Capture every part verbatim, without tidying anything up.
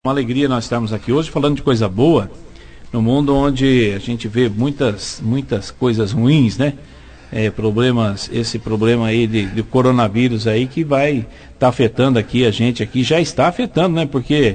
Uma alegria nós estarmos aqui hoje falando de coisa boa, no mundo onde a gente vê muitas, muitas coisas ruins, né? É, problemas, esse problema aí de, de coronavírus aí que vai estar tá afetando aqui a gente aqui, já está afetando, né? Porque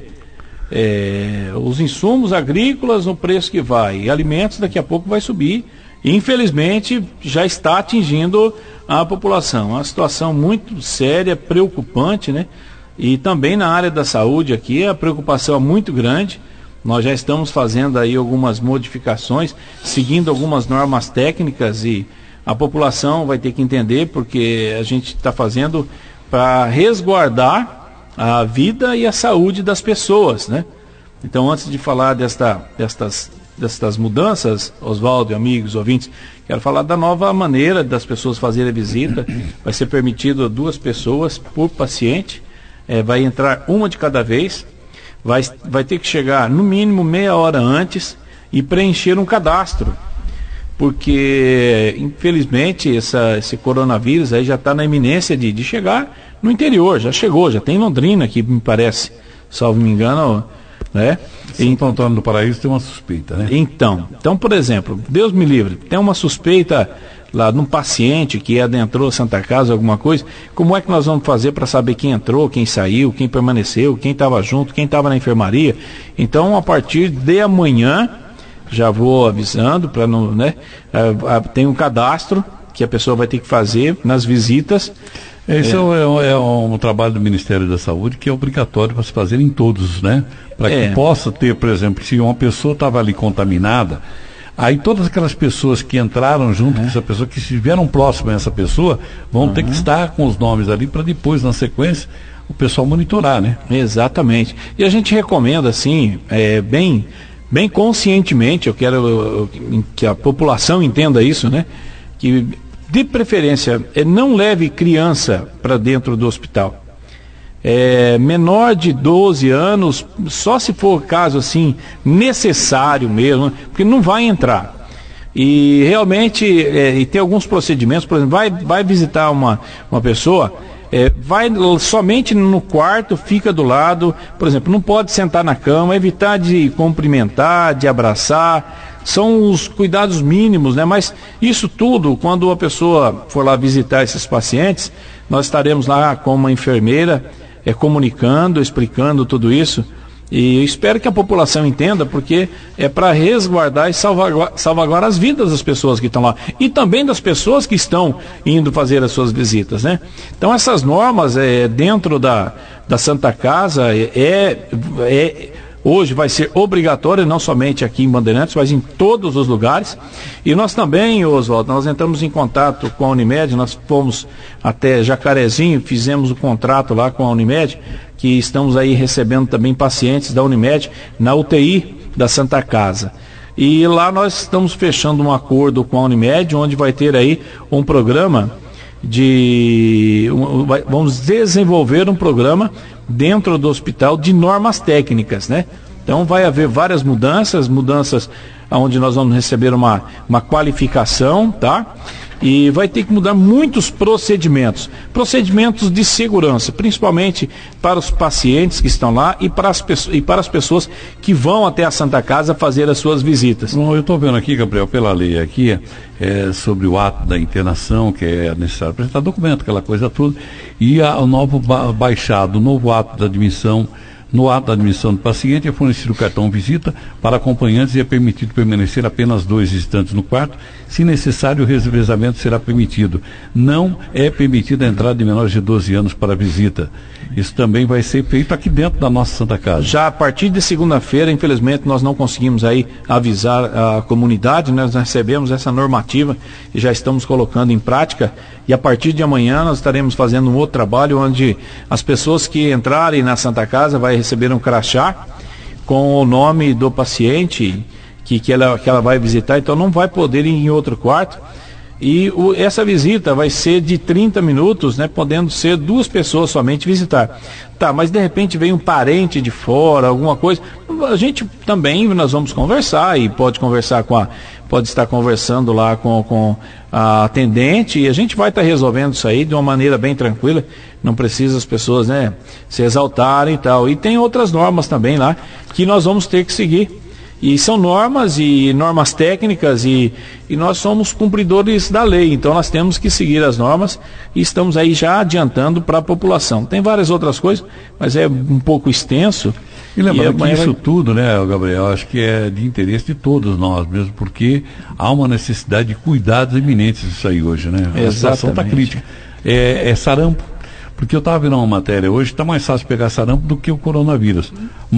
é, os insumos agrícolas no preço que vai, e alimentos daqui a pouco vai subir, e infelizmente já está atingindo a população. Uma situação muito séria, preocupante, né? E também na área da saúde aqui a preocupação é muito grande. Nós já estamos fazendo aí algumas modificações, seguindo algumas normas técnicas, e a população vai ter que entender, porque a gente está fazendo para resguardar a vida e a saúde das pessoas, né? Então, antes de falar desta, destas, destas mudanças, Oswaldo, amigos, ouvintes, quero falar da nova maneira das pessoas fazerem a visita. Vai ser permitido duas pessoas por paciente. É, vai entrar uma de cada vez, vai, vai ter que chegar no mínimo meia hora antes e preencher um cadastro, porque infelizmente essa, esse coronavírus aí já está na iminência de, de chegar no interior, já chegou, já tem em Londrina aqui, me parece, salvo me engano, né? Santo Antônio do Paraíso tem uma suspeita, né? Então, então, por exemplo, Deus me livre, tem uma suspeita lá num paciente que adentrou a Santa Casa, alguma coisa, como é que nós vamos fazer para saber quem entrou, quem saiu, quem permaneceu, quem estava junto, quem estava na enfermaria? Então, a partir de amanhã, já vou avisando, para não, né? Tem um cadastro que a pessoa vai ter que fazer nas visitas. Esse é, é, é um trabalho do Ministério da Saúde que é obrigatório para se fazer em todos, né? Para que é. possa ter, por exemplo, se uma pessoa estava ali contaminada, aí todas aquelas pessoas que entraram junto uhum. com essa pessoa, que estiveram próximas a essa pessoa, vão uhum. ter que estar com os nomes ali para depois, na sequência, o pessoal monitorar, né? Exatamente. E a gente recomenda, assim, é, bem, bem conscientemente, eu quero eu, eu, que a população entenda isso, né? Que, de preferência, é, não leve criança para dentro do hospital. É, menor de doze anos, só se for caso assim necessário mesmo, porque não vai entrar. E realmente, é, e tem alguns procedimentos, por exemplo, vai, vai visitar uma, uma pessoa, é, vai somente no quarto, fica do lado, por exemplo, não pode sentar na cama, evitar de cumprimentar, de abraçar, são os cuidados mínimos, né? Mas isso tudo, quando a pessoa for lá visitar esses pacientes, nós estaremos lá com uma enfermeira, é, comunicando, explicando tudo isso, e eu espero que a população entenda, porque é para resguardar e salvaguardar, salvaguardar as vidas das pessoas que estão lá, e também das pessoas que estão indo fazer as suas visitas, né? Então essas normas é, dentro da, da Santa Casa é, é hoje vai ser obrigatório, não somente aqui em Bandeirantes, mas em todos os lugares. E nós também, Oswaldo, nós entramos em contato com a Unimed, nós fomos até Jacarezinho, fizemos o contrato lá com a Unimed, que estamos aí recebendo também pacientes da Unimed na U T I da Santa Casa. E lá nós estamos fechando um acordo com a Unimed, onde vai ter aí um programa de... Um, vamos desenvolver um programa dentro do hospital de normas técnicas, né? Então vai haver várias mudanças, mudanças onde nós vamos receber uma, uma qualificação, tá? E vai ter que mudar muitos procedimentos, procedimentos de segurança, principalmente para os pacientes que estão lá e para as, e para as pessoas que vão até a Santa Casa fazer as suas visitas. Bom, eu estou vendo aqui, Gabriel, pela lei aqui, é, sobre o ato da internação, que é necessário apresentar documento, aquela coisa toda, e a, o novo ba baixado, o novo ato da admissão. No ato da admissão do paciente é fornecido o cartão visita para acompanhantes e é permitido permanecer apenas dois visitantes no quarto. Se necessário, o revezamento será permitido. Não é permitida a entrada de menores de doze anos para a visita. Isso também vai ser feito aqui dentro da nossa Santa Casa. Já a partir de segunda-feira, infelizmente, nós não conseguimos aí avisar a comunidade, né? Nós recebemos essa normativa e já estamos colocando em prática. E a partir de amanhã nós estaremos fazendo um outro trabalho onde as pessoas que entrarem na Santa Casa vai receber um crachá com o nome do paciente que, que, ela, que ela vai visitar, então não vai poder ir em outro quarto. E o, essa visita vai ser de trinta minutos, né, podendo ser duas pessoas somente visitar. Tá, mas de repente vem um parente de fora, alguma coisa, a gente também, nós vamos conversar, e pode conversar com a, pode estar conversando lá com, com a atendente, e a gente vai estar resolvendo isso aí de uma maneira bem tranquila. não precisa as pessoas, né, se exaltarem e tal. E tem outras normas também lá que nós vamos ter que seguir. E são normas e normas técnicas e, e nós somos cumpridores da lei, então nós temos que seguir as normas e estamos aí já adiantando para a população. Tem várias outras coisas, mas é um pouco extenso. E lembrando e que isso vai... tudo, né, Gabriel, acho que é de interesse de todos nós mesmo, porque há uma necessidade de cuidados iminentes disso aí hoje, né? A situação está crítica. É, é sarampo, porque eu estava vendo uma matéria hoje, está mais fácil pegar sarampo do que o coronavírus.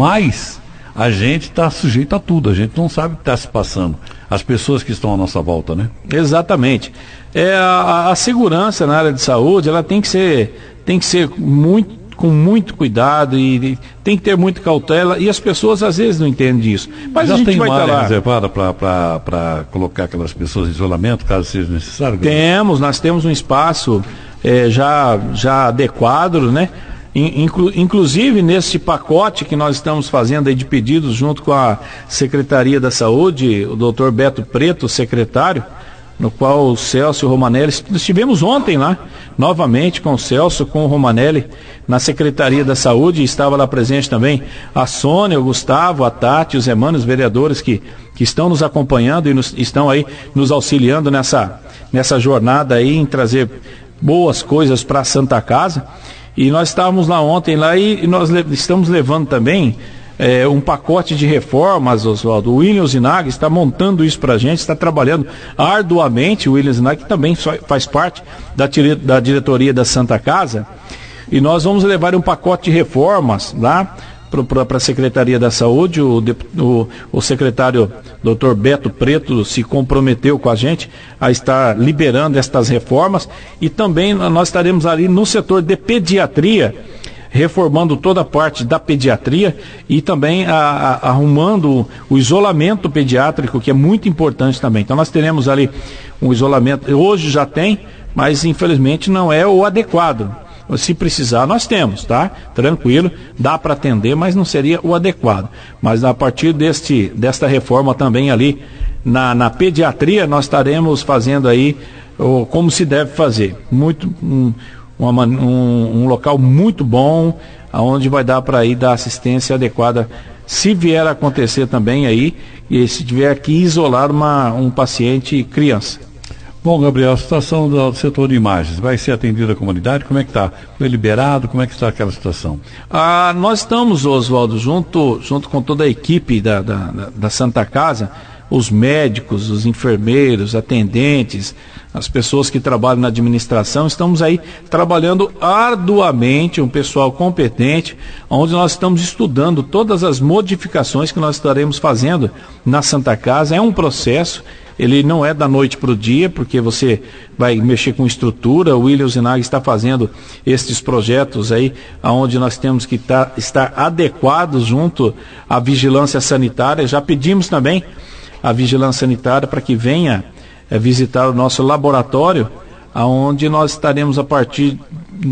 Mas a gente está sujeito a tudo, a gente não sabe o que está se passando. As pessoas que estão à nossa volta, né? Exatamente. É, a, a segurança na área de saúde, ela tem que ser, tem que ser muito, com muito cuidado e, e tem que ter muita cautela, e as pessoas às vezes não entendem disso. Mas já a gente tem vai uma estar área lá. reservada para colocar aquelas pessoas em isolamento, caso seja necessário? Gabriel? Temos, nós temos um espaço é, já, já adequado, né? Inclu, inclusive nesse pacote que nós estamos fazendo aí de pedidos junto com a Secretaria da Saúde, o doutor Beto Preto, secretário, no qual o Celso e o Romanelli, estivemos ontem lá, novamente com o Celso, com o Romanelli, na Secretaria da Saúde, e estava lá presente também a Sônia, o Gustavo, a Tati, os irmãos vereadores que, que estão nos acompanhando e nos, estão aí nos auxiliando nessa, nessa jornada aí em trazer boas coisas para a Santa Casa. E nós estávamos lá ontem lá e nós le- estamos levando também é, um pacote de reformas, Oswaldo. O William Zinag está montando isso para a gente, está trabalhando arduamente. O William Zinag também faz parte da, tire- da diretoria da Santa Casa. E nós vamos levar um pacote de reformas lá para a Secretaria da Saúde. O, o, o secretário doutor Beto Preto se comprometeu com a gente a estar liberando estas reformas, e também nós estaremos ali no setor de pediatria, reformando toda a parte da pediatria e também a, a, arrumando o isolamento pediátrico, que é muito importante também. Então nós teremos ali um isolamento, hoje já tem, mas infelizmente não é o adequado. Se precisar, nós temos, tá? Tranquilo, dá para atender, mas não seria o adequado. Mas a partir deste, desta reforma também ali na, na pediatria, nós estaremos fazendo aí oh, como se deve fazer. Muito, um, uma, um, um local muito bom, onde vai dar para ir dar assistência adequada. Se vier a acontecer também aí, e se tiver que isolar uma, um paciente criança. Bom, Gabriel, a situação do setor de imagens, vai ser atendida a comunidade? Como é que está? Foi liberado? Como é que está aquela situação? Ah, nós estamos, Oswaldo, junto, junto com toda a equipe da, da, da Santa Casa, os médicos, os enfermeiros, atendentes, as pessoas que trabalham na administração, estamos aí trabalhando arduamente, um pessoal competente, onde nós estamos estudando todas as modificações que nós estaremos fazendo na Santa Casa. É um processo. Ele não é da noite para o dia, porque você vai mexer com estrutura. O William Zinag está fazendo estes projetos aí, onde nós temos que tá, estar adequados junto à vigilância sanitária. Já pedimos também a vigilância sanitária para que venha é, visitar o nosso laboratório, onde nós estaremos a partir...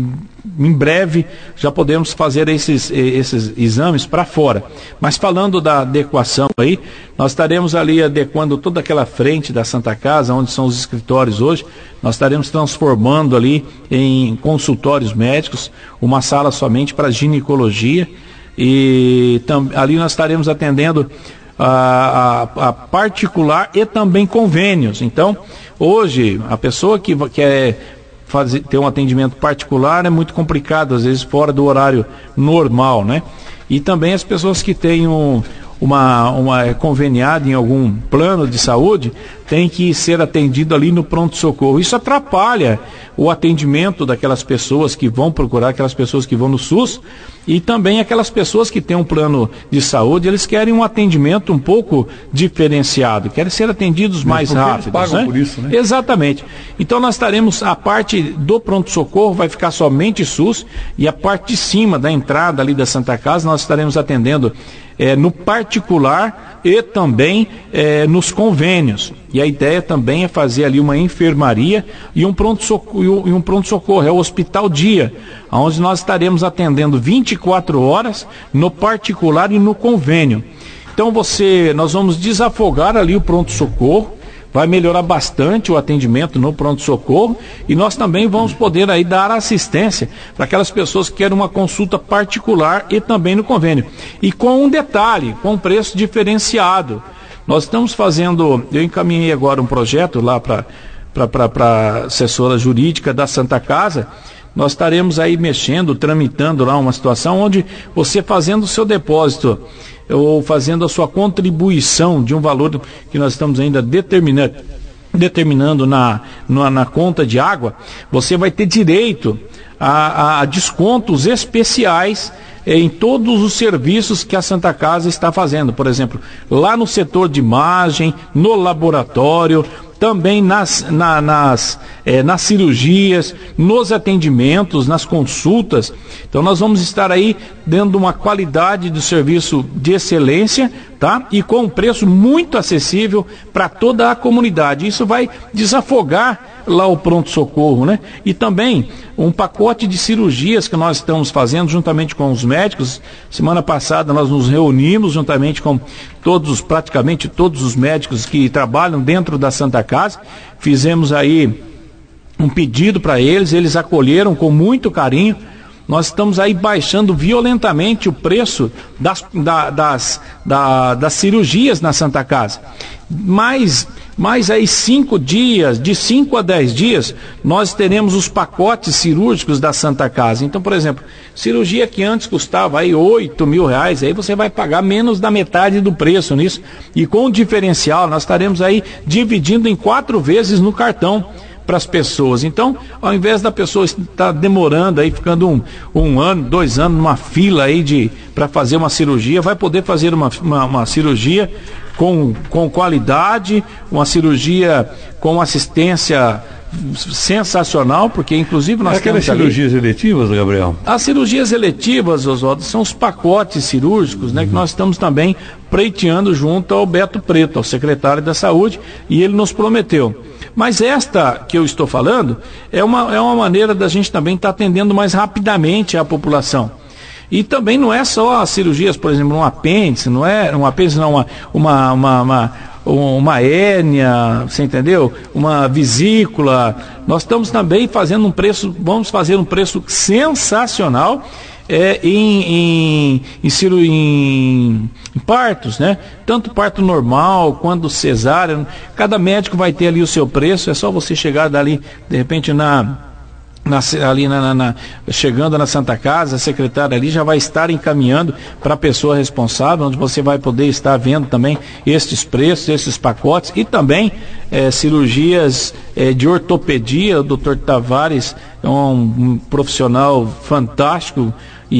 Em breve já podemos fazer esses, esses exames para fora. Mas falando da adequação aí, nós estaremos ali adequando toda aquela frente da Santa Casa, onde são os escritórios hoje. Nós estaremos transformando ali em consultórios médicos, uma sala somente para ginecologia. E tam, ali nós estaremos atendendo a, a, a particular e também convênios. Então, hoje, a pessoa que quer fazer, ter um atendimento particular é muito complicado, às vezes fora do horário normal, né? E também as pessoas que têm um, uma, uma conveniada em algum plano de saúde têm que ser atendido ali no pronto-socorro. Isso atrapalha o atendimento daquelas pessoas que vão procurar, aquelas pessoas que vão no SUS, e também aquelas pessoas que têm um plano de saúde, eles querem um atendimento um pouco diferenciado, querem ser atendidos mais rápidos. Eles pagam né? por isso, né? Exatamente. Então nós estaremos, a parte do pronto-socorro vai ficar somente SUS, e a parte de cima da entrada ali da Santa Casa nós estaremos atendendo é, no particular e também é, nos convênios. E a ideia também é fazer ali uma enfermaria e um pronto-socorro, e um pronto-socorro, é o Hospital Dia, onde nós estaremos atendendo vinte e quatro horas no particular e no convênio. Então você, nós vamos desafogar ali o pronto-socorro, vai melhorar bastante o atendimento no pronto-socorro e nós também vamos poder aí dar assistência para aquelas pessoas que querem uma consulta particular e também no convênio. E com um detalhe, com preço diferenciado. Nós estamos fazendo, eu encaminhei agora um projeto lá para a assessora jurídica da Santa Casa. Nós estaremos aí mexendo, tramitando lá uma situação onde você fazendo o seu depósito ou fazendo a sua contribuição de um valor que nós estamos ainda determinando, determinando na, na, na conta de água, você vai ter direito a, a descontos especiais em todos os serviços que a Santa Casa está fazendo. Por exemplo, lá no setor de imagem, no laboratório, também nas, na, nas, é, nas cirurgias, nos atendimentos, nas consultas. Então nós vamos estar aí dando uma qualidade de serviço de excelência, tá? E com um preço muito acessível para toda a comunidade. Isso vai desafogar lá o pronto-socorro, né? E também um pacote de cirurgias que nós estamos fazendo juntamente com os médicos. Semana passada nós nos reunimos juntamente com todos, praticamente todos os médicos que trabalham dentro da Santa Casa. Fizemos aí um pedido para eles, eles acolheram com muito carinho. Nós estamos aí baixando violentamente o preço das, da, das, da, das cirurgias na Santa Casa. Mas, mais aí cinco dias, de cinco a dez dias, nós teremos os pacotes cirúrgicos da Santa Casa. Então, por exemplo, cirurgia que antes custava aí oito mil reais, aí você vai pagar menos da metade do preço nisso. E com o diferencial, nós estaremos aí dividindo em quatro vezes no cartão para as pessoas. Então, ao invés da pessoa estar demorando aí, ficando um, um ano, dois anos numa fila aí de para fazer uma cirurgia, vai poder fazer uma, uma, uma cirurgia com, com qualidade, uma cirurgia com assistência sensacional, porque inclusive nós é aquelas temos cirurgias ali, eletivas, Gabriel? As cirurgias eletivas, Oswaldo, são os pacotes cirúrgicos, né, uhum. que nós estamos também pleiteando junto ao Beto Preto, ao secretário da Saúde, e ele nos prometeu. Mas esta que eu estou falando é uma, é uma maneira da gente também estar atendendo mais rapidamente a população. E também não é só as cirurgias, por exemplo, um apêndice, não é um apêndice, não, uma, uma, uma, uma, uma hérnia, você entendeu? Uma vesícula. Nós estamos também fazendo um preço, vamos fazer um preço sensacional é, em, em, em, ciro, em, em partos, né? Tanto parto normal quanto cesárea. Cada médico vai ter ali o seu preço, é só você chegar dali, de repente, na... Na, ali na, na, na, chegando na Santa Casa, a secretária ali já vai estar encaminhando para a pessoa responsável, onde você vai poder estar vendo também estes preços, esses pacotes e também é, cirurgias é, de ortopedia. O doutor Tavares é um, um profissional fantástico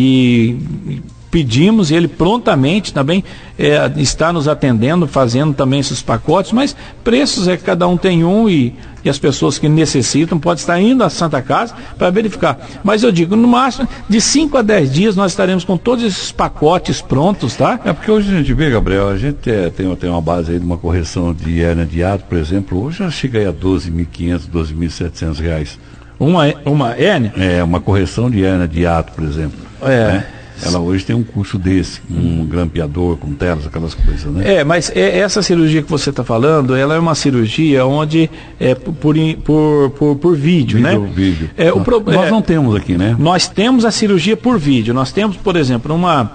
e pedimos, e ele prontamente também é, está nos atendendo, fazendo também esses pacotes, mas preços é que cada um tem um e, e as pessoas que necessitam podem estar indo à Santa Casa para verificar. Mas eu digo, no máximo, de cinco a dez dias nós estaremos com todos esses pacotes prontos, tá? É porque hoje a gente vê, Gabriel, a gente é, tem, tem uma base aí de uma correção de hérnia de hiato, por exemplo, hoje já chega aí a doze mil e quinhentos, doze mil e setecentos reais. Uma, uma hérnia? É, uma correção de hérnia de hiato, por exemplo. É. Né? Ela hoje tem um custo desse, um grampeador com telas, aquelas coisas, né? É, mas é, essa cirurgia que você está falando, ela é uma cirurgia onde é por, por, por, por vídeo, vídeo, né? Vídeo. É, o pro, nós é, não temos aqui, né? Nós temos a cirurgia por vídeo. Nós temos, por exemplo, uma,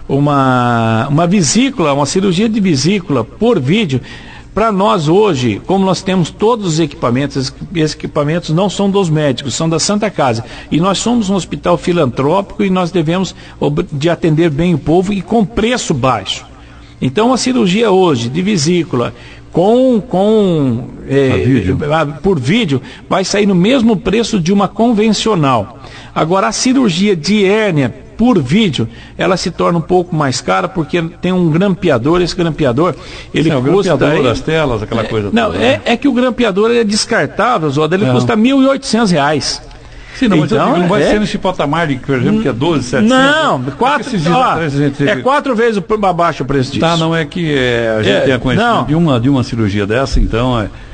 uma, uma vesícula, uma cirurgia de vesícula por vídeo. Para nós hoje, como nós temos todos os equipamentos, esses equipamentos não são dos médicos, são da Santa Casa. E nós somos um hospital filantrópico e nós devemos de atender bem o povo e com preço baixo. Então a cirurgia hoje de vesícula com, com é, vídeo. por vídeo vai sair no mesmo preço de uma convencional. Agora a cirurgia de hérnia por vídeo, ela se torna um pouco mais cara porque tem um grampeador. Esse grampeador, ele Sim, custa... O grampeador, as telas, aquela é, coisa não, toda. é, é que o grampeador é descartável, Zoda, ele não. custa mil e oitocentos reais. Sim, não, então, mas eu digo, não vai é... ser nesse patamar de, por exemplo, que é doze, setecentos. Não, quatro, ó, gente... é quatro vezes abaixo o preço disso. Tá, não é que é, a gente é, tem a conhecimento não. de uma, de uma cirurgia dessa, então... É...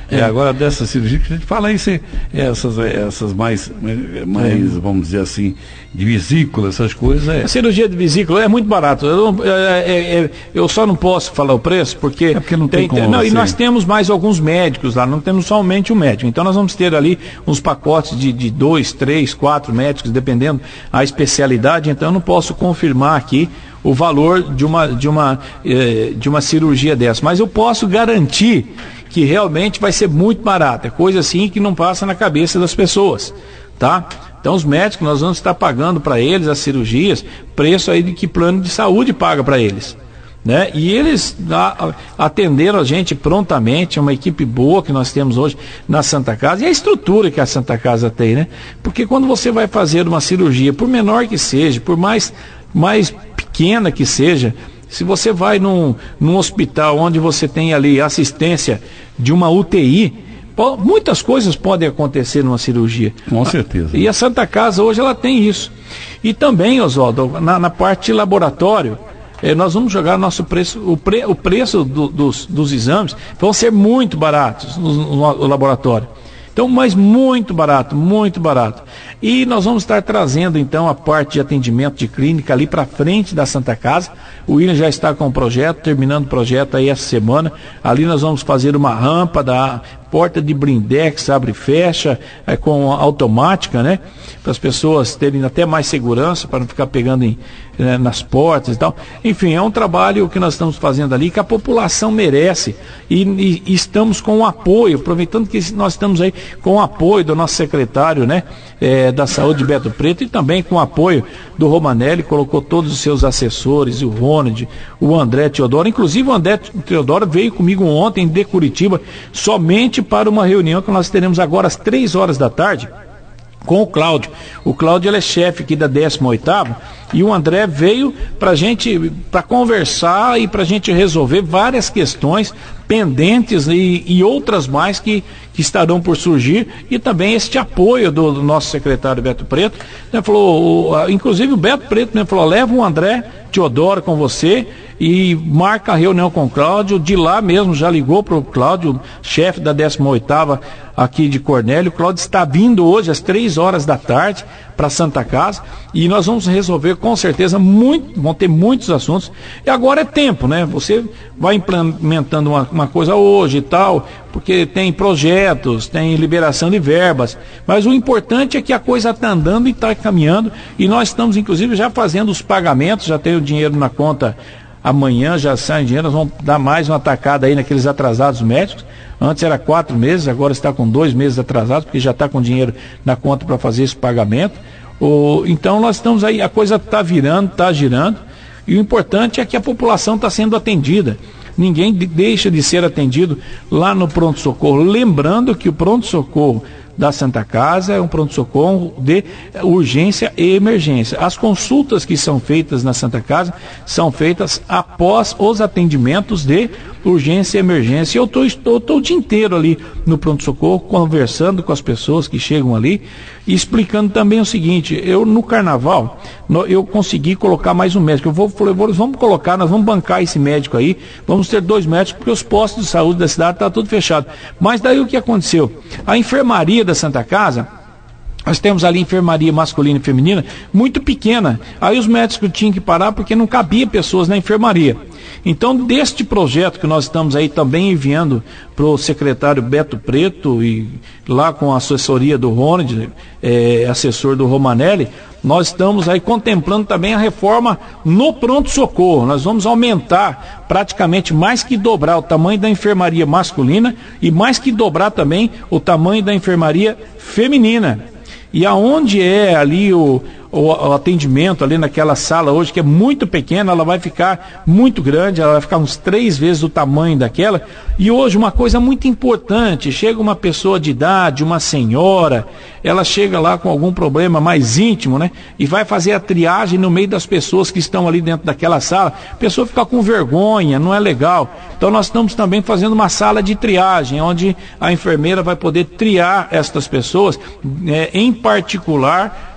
É, é, agora dessa cirurgia que a gente fala aí, se, essas, essas mais, mais é. vamos dizer assim, de vesícula, essas coisas. É... A cirurgia de vesícula é muito barato. Eu, não, é, é, eu só não posso falar o preço porque, é porque não tem, tem como. Não, e nós temos mais alguns médicos lá, não temos somente um médico. Então nós vamos ter ali uns pacotes de, de dois, três, quatro médicos, dependendo a especialidade. Então eu não posso confirmar aqui o valor de uma, de uma, de uma cirurgia dessa. Mas eu posso garantir que realmente vai ser muito barato. É coisa assim que não passa na cabeça das pessoas, tá? Então os médicos, nós vamos estar pagando para eles as cirurgias, preço aí de que plano de saúde paga para eles, né? E eles a, atenderam a gente prontamente, é uma equipe boa que nós temos hoje na Santa Casa, e a estrutura que a Santa Casa tem, né? Porque quando você vai fazer uma cirurgia, por menor que seja, por mais, mais pequena que seja, se você vai num, num hospital onde você tem ali assistência de uma U T I, po- muitas coisas podem acontecer numa cirurgia. Com certeza. E a Santa Casa hoje ela tem isso. E também, Oswaldo, na, na parte de laboratório, eh, nós vamos jogar nosso preço, o, pre, o preço do, dos, dos exames vão ser muito baratos no, no, no laboratório. Então, mas muito barato, muito barato. E nós vamos estar trazendo então a parte de atendimento de clínica ali para frente da Santa Casa. O William já está com o projeto, terminando o projeto aí essa semana. Ali nós vamos fazer uma rampa da porta de blindex, abre e fecha, é, com automática, né? Para as pessoas terem até mais segurança, para não ficar pegando em, né, nas portas e tal. Enfim, é um trabalho que nós estamos fazendo ali, que a população merece. E, e, e estamos com o apoio, aproveitando que nós estamos aí com o apoio do nosso secretário, né? É, da Saúde, Beto Preto, e também com o apoio do Romanelli, colocou todos os seus assessores, o Ronald, o André Teodoro. Inclusive o André Teodoro veio comigo ontem de Curitiba, somente para uma reunião que nós teremos agora às três horas da tarde com o Cláudio. O Cláudio ele é chefe aqui da décima oitava e o André veio para gente, para conversar e para a gente resolver várias questões pendentes e, e outras mais que, que estarão por surgir, e também este apoio do, do nosso secretário Beto Preto, né, falou, o, inclusive o Beto Preto né, falou, leva o André Teodoro com você e marca a reunião com o Cláudio. De lá mesmo já ligou para o Cláudio, chefe da décima oitava aqui de Cornélio. O Cláudio está vindo hoje às três horas da tarde para a Santa Casa e nós vamos resolver com certeza muito, vão ter muitos assuntos. E agora é tempo, né? Você vai implementando uma, uma coisa hoje e tal, porque tem projetos, tem liberação de verbas, mas o importante é que a coisa está andando e está caminhando, e nós estamos inclusive já fazendo os pagamentos, já tem o dinheiro na conta. Amanhã já sai dinheiro, nós vamos dar mais uma tacada aí naqueles atrasados médicos. Antes era quatro meses, agora está com dois meses atrasados, porque já está com dinheiro na conta para fazer esse pagamento. O, então nós estamos aí, a coisa está virando, está girando, e o importante é que a população está sendo atendida. Ninguém de, deixa de ser atendido lá no pronto-socorro. Lembrando que o pronto-socorro da Santa Casa é um pronto-socorro de urgência e emergência. As consultas que são feitas na Santa Casa são feitas após os atendimentos de urgência e emergência. Eu estou o dia inteiro ali no pronto-socorro, conversando com as pessoas que chegam ali e explicando também o seguinte: eu no carnaval, no, eu consegui colocar mais um médico. Eu vou, falei, vamos colocar, nós vamos bancar esse médico aí, vamos ter dois médicos, porque os postos de saúde da cidade estão tudo fechado. Mas daí o que aconteceu? A enfermaria da Santa Casa, nós temos ali enfermaria masculina e feminina muito pequena. Aí os médicos tinham que parar porque não cabia pessoas na enfermaria. Então, deste projeto que nós estamos aí também enviando para o secretário Beto Preto e lá com a assessoria do Ronald, é, assessor do Romanelli, nós estamos aí contemplando também a reforma no pronto-socorro. Nós vamos aumentar praticamente mais que dobrar o tamanho da enfermaria masculina e mais que dobrar também o tamanho da enfermaria feminina. E aonde é ali o, o, o atendimento, ali naquela sala hoje, que é muito pequena, ela vai ficar muito grande, ela vai ficar uns três vezes o tamanho daquela. E hoje uma coisa muito importante, chega uma pessoa de idade, uma senhora, ela chega lá com algum problema mais íntimo, né? E vai fazer a triagem no meio das pessoas que estão ali dentro daquela sala. A pessoa fica com vergonha, não é legal. Então nós estamos também fazendo uma sala de triagem, onde a enfermeira vai poder triar estas pessoas, é, em particular,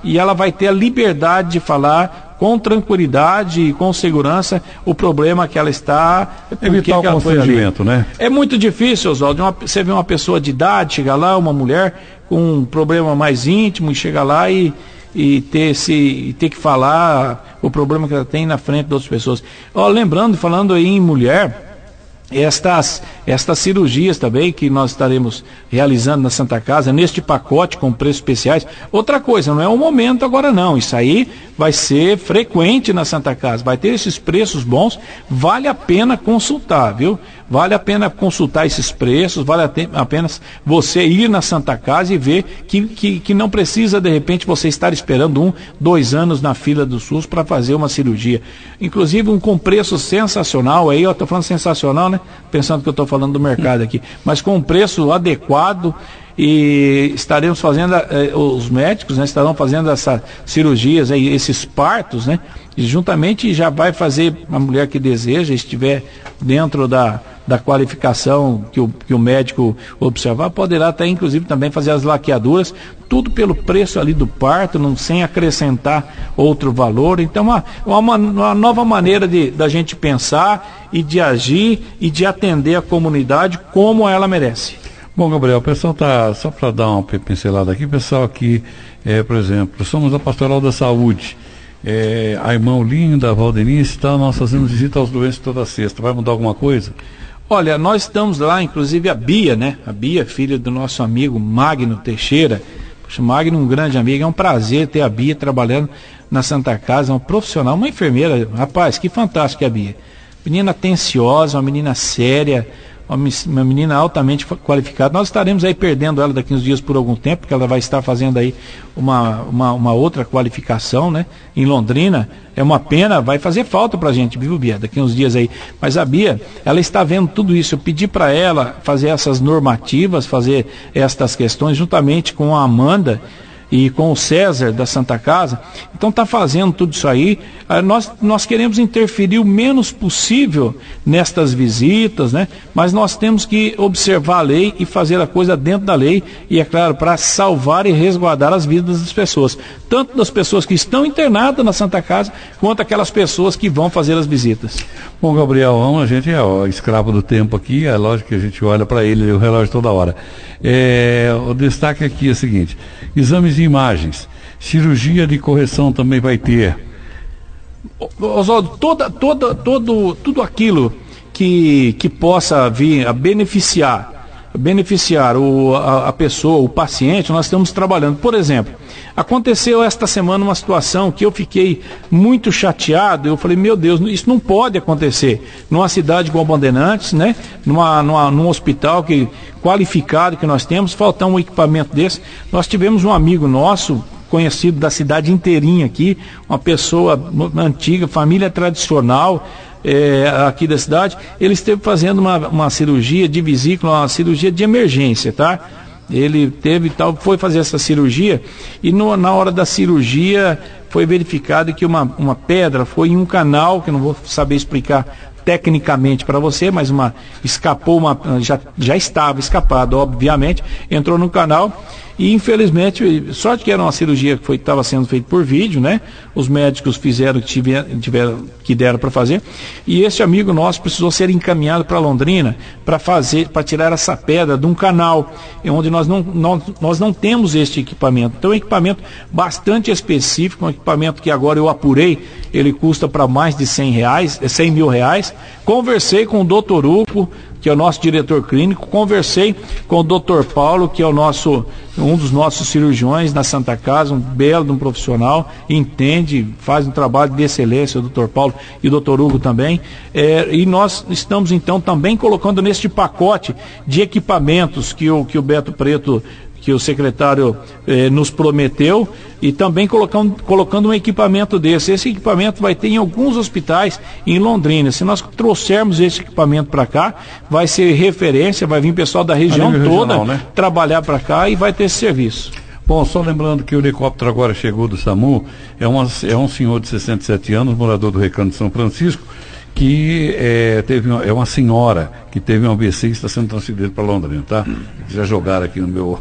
e ela vai ter a liberdade de falar com tranquilidade e com segurança o problema que ela está... Evitar o constrangimento, né? É muito difícil, Oswaldo, uma, você vê uma pessoa de idade, chega lá, uma mulher com um problema mais íntimo, e chega lá e, e, ter esse, e ter que falar o problema que ela tem na frente de outras pessoas. Ó, lembrando, falando aí em mulher... Estas, estas cirurgias também que nós estaremos realizando na Santa Casa, neste pacote com preços especiais. Outra coisa, não é o momento agora não, isso aí vai ser frequente na Santa Casa, vai ter esses preços bons, vale a pena consultar, viu? Vale a pena consultar esses preços, vale a pena você ir na Santa Casa e ver que, que, que não precisa de repente você estar esperando um, dois anos na fila do SUS para fazer uma cirurgia. Inclusive um com preço sensacional, aí eu estou falando sensacional, né? Pensando que eu estou falando do mercado aqui, mas com um preço adequado, e estaremos fazendo, eh, os médicos, né, estarão fazendo essas cirurgias, aí, esses partos, né? E juntamente já vai fazer a mulher que deseja, estiver dentro da, da qualificação que o, que o médico observar, poderá até inclusive também fazer as laqueaduras, tudo pelo preço ali do parto, não, sem acrescentar outro valor. Então uma, uma, uma nova maneira de, da gente pensar e de agir e de atender a comunidade como ela merece. Bom, Gabriel, o pessoal está, só para dar uma pincelada aqui, o pessoal aqui, é, por exemplo, somos a Pastoral da Saúde, é, a irmã Linda, a Valdenice, tá, nós fazemos visita aos doentes toda sexta, vai mudar alguma coisa? Olha, nós estamos lá, inclusive a Bia, né, a Bia, filha do nosso amigo Magno Teixeira. Poxa, Magno, um grande amigo, é um prazer ter a Bia trabalhando na Santa Casa, uma profissional, uma enfermeira, rapaz, que fantástica a Bia, menina atenciosa, uma menina séria, uma menina altamente qualificada. Nós estaremos aí perdendo ela daqui uns dias por algum tempo, porque ela vai estar fazendo aí uma, uma, uma outra qualificação, né, em Londrina. É uma pena, vai fazer falta pra gente, viu, Bia, daqui uns dias aí. Mas a Bia, ela está vendo tudo isso. Eu pedi para ela fazer essas normativas, fazer estas questões juntamente com a Amanda e com o César da Santa Casa. Então está fazendo tudo isso aí. Nós, nós queremos interferir o menos possível nestas visitas, né? Mas nós temos que observar a lei e fazer a coisa dentro da lei, e é claro, para salvar e resguardar as vidas das pessoas, tanto das pessoas que estão internadas na Santa Casa, quanto aquelas pessoas que vão fazer as visitas. Bom, Gabriel, a gente é ó, escravo do tempo aqui, é lógico que a gente olha para ele, o relógio toda hora. É, o destaque aqui é o seguinte: exames de imagens, cirurgia de correção também vai ter. Oswaldo, toda, toda, todo, tudo aquilo que, que possa vir a beneficiar, beneficiar o, a, a pessoa, o paciente, nós estamos trabalhando. Por exemplo, aconteceu esta semana uma situação que eu fiquei muito chateado. Eu falei, meu Deus, isso não pode acontecer numa cidade como Bandeirantes, né? Numa, numa, num hospital que, qualificado que nós temos, faltar um equipamento desse. Nós tivemos um amigo nosso, conhecido da cidade inteirinha aqui, uma pessoa antiga, família tradicional, é, aqui da cidade. Ele esteve fazendo uma, uma cirurgia de vesícula, uma cirurgia de emergência, tá? Ele teve tal, foi fazer essa cirurgia, e no, na hora da cirurgia foi verificado que uma, uma pedra foi em um canal, que eu não vou saber explicar tecnicamente para você, mas uma escapou, uma, já, já estava escapado, obviamente, entrou no canal. E infelizmente, sorte que era uma cirurgia que estava sendo feita por vídeo, né? Os médicos fizeram o que tiveram, tiveram, que deram para fazer. E esse amigo nosso precisou ser encaminhado para Londrina para fazer, para tirar essa pedra de um canal, onde nós não, nós, nós não temos este equipamento. Então é um equipamento bastante específico, um equipamento que agora eu apurei, ele custa para mais de cem reais, cem mil reais. Conversei com o doutor Hugo, que é o nosso diretor clínico, conversei com o doutor Paulo, que é o nosso, um dos nossos cirurgiões na Santa Casa, um belo de um profissional, entende, faz um trabalho de excelência, o doutor Paulo e o doutor Hugo também, é, e nós estamos então também colocando neste pacote de equipamentos que o, que o Beto Preto, que o secretário eh, nos prometeu, e também colocando, colocando um equipamento desse. Esse equipamento vai ter em alguns hospitais em Londrina. Se nós trouxermos esse equipamento para cá, vai ser referência, vai vir pessoal da região toda regional, né? Trabalhar para cá e vai ter esse serviço. Bom, só lembrando que o helicóptero agora chegou do SAMU, é, uma, é um senhor de sessenta e sete anos, morador do Recanto de São Francisco, que é, teve uma, é uma senhora que teve um A V C e está sendo transferida para Londrina, tá? Já jogaram aqui no meu,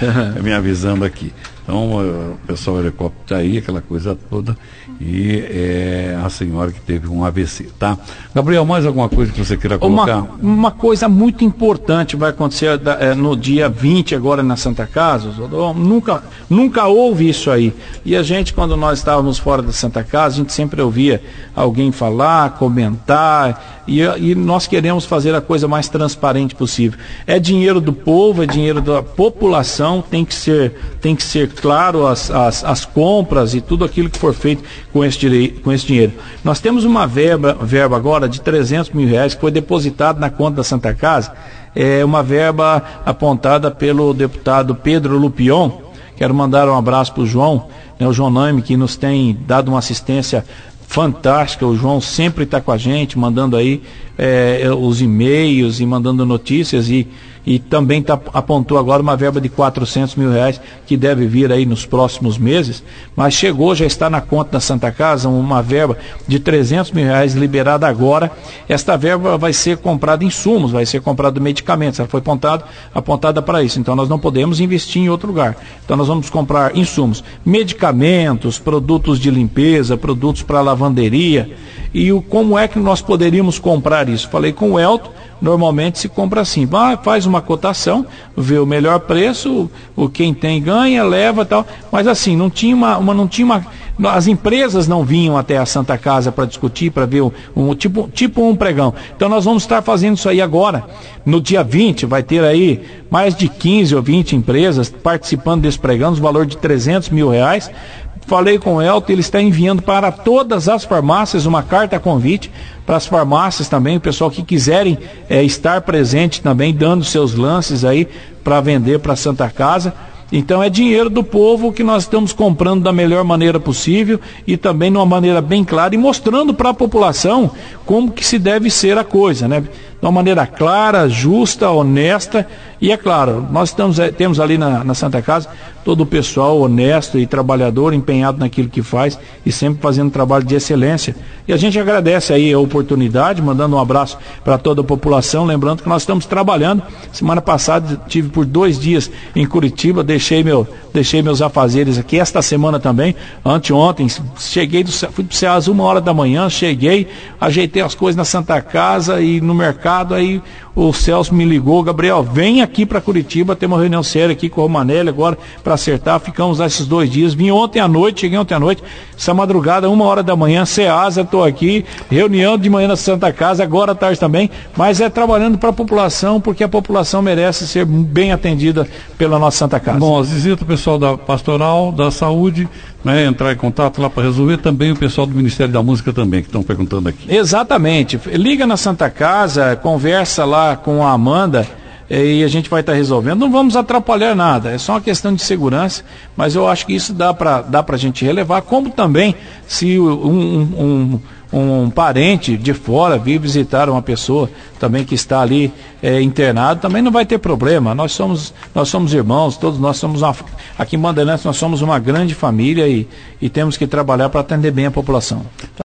me avisando aqui. Então, o pessoal do helicóptero está aí, aquela coisa toda, e é a senhora que teve um A V C, tá? Gabriel, mais alguma coisa que você queira colocar? Uma, uma coisa muito importante vai acontecer é, no dia vinte agora na Santa Casa, nunca, nunca houve isso aí. E a gente, quando nós estávamos fora da Santa Casa, a gente sempre ouvia alguém falar, comentar, e, e nós queremos fazer a coisa mais transparente possível. É dinheiro do povo, é dinheiro da população, tem que ser, tem que ser claro as, as, as compras e tudo aquilo que for feito com esse, direi, com esse dinheiro. Nós temos uma verba, verba agora de trezentos mil reais que foi depositada na conta da Santa Casa, é uma verba apontada pelo deputado Pedro Lupion. Quero mandar um abraço para o João, né, o João Naime, que nos tem dado uma assistência fantástica. O João sempre está com a gente, mandando aí é, os e-mails e mandando notícias, e, e também tá, apontou agora uma verba de quatrocentos mil reais que deve vir aí nos próximos meses, mas chegou, já está na conta da Santa Casa uma verba de trezentos mil reais liberada agora. Esta verba vai ser comprada em insumos, vai ser comprada medicamentos, ela foi apontado, apontada para isso, então nós não podemos investir em outro lugar, então nós vamos comprar insumos, medicamentos, produtos de limpeza, produtos para lavanderia. E o, como é que nós poderíamos comprar isso? Falei com o Elton, normalmente se compra assim, ah, faz uma cotação, vê o melhor preço, o, o quem tem ganha, leva tal, mas assim, não tinha uma, uma, não tinha uma, as empresas não vinham até a Santa Casa para discutir, para ver um, um, tipo, tipo um pregão. Então nós vamos estar fazendo isso aí agora, no dia vinte, vai ter aí mais de quinze ou vinte empresas participando desse pregão, no valor de trezentos mil reais. Falei com o Elton, ele está enviando para todas as farmácias uma carta convite, para as farmácias também, o pessoal que quiserem é, estar presente também, dando seus lances aí para vender para a Santa Casa. Então é dinheiro do povo que nós estamos comprando da melhor maneira possível e também de uma maneira bem clara e mostrando para a população como que se deve ser a coisa, né? De uma maneira clara, justa, honesta. E é claro, nós estamos, temos ali na, na Santa Casa todo o pessoal honesto e trabalhador, empenhado naquilo que faz e sempre fazendo um trabalho de excelência. E a gente agradece aí a oportunidade, mandando um abraço para toda a população, lembrando que nós estamos trabalhando. Semana passada tive por dois dias em Curitiba, deixei, meu, deixei meus afazeres aqui, esta semana também, anteontem, cheguei, do, fui para o Ceasa uma hora da manhã, cheguei, ajeitei as coisas na Santa Casa e no mercado, aí o Celso me ligou, Gabriel, vem aqui para Curitiba, tem uma reunião séria aqui com o Romanelli agora para acertar. Ficamos lá esses dois dias, vim ontem à noite, cheguei ontem à noite, essa madrugada, uma hora da manhã, Ceasa, estou aqui, reunião de manhã na Santa Casa, agora à tarde também, mas é trabalhando para a população, porque a população merece ser bem atendida pela nossa Santa Casa. Bom, visita o pessoal da Pastoral, da Saúde, né, entrar em contato lá para resolver, também o pessoal do Ministério da Música também, que estão perguntando aqui. Exatamente, liga na Santa Casa, conversa lá com a Amanda, e a gente vai estar resolvendo. Não vamos atrapalhar nada, é só uma questão de segurança, mas eu acho que isso dá para dá para a gente relevar, como também se um, um, um, um parente de fora vir visitar uma pessoa também que está ali é, internado, também não vai ter problema. Nós somos, nós somos irmãos, todos nós somos uma, aqui em Bandeirantes nós somos uma grande família e, e temos que trabalhar para atender bem a população.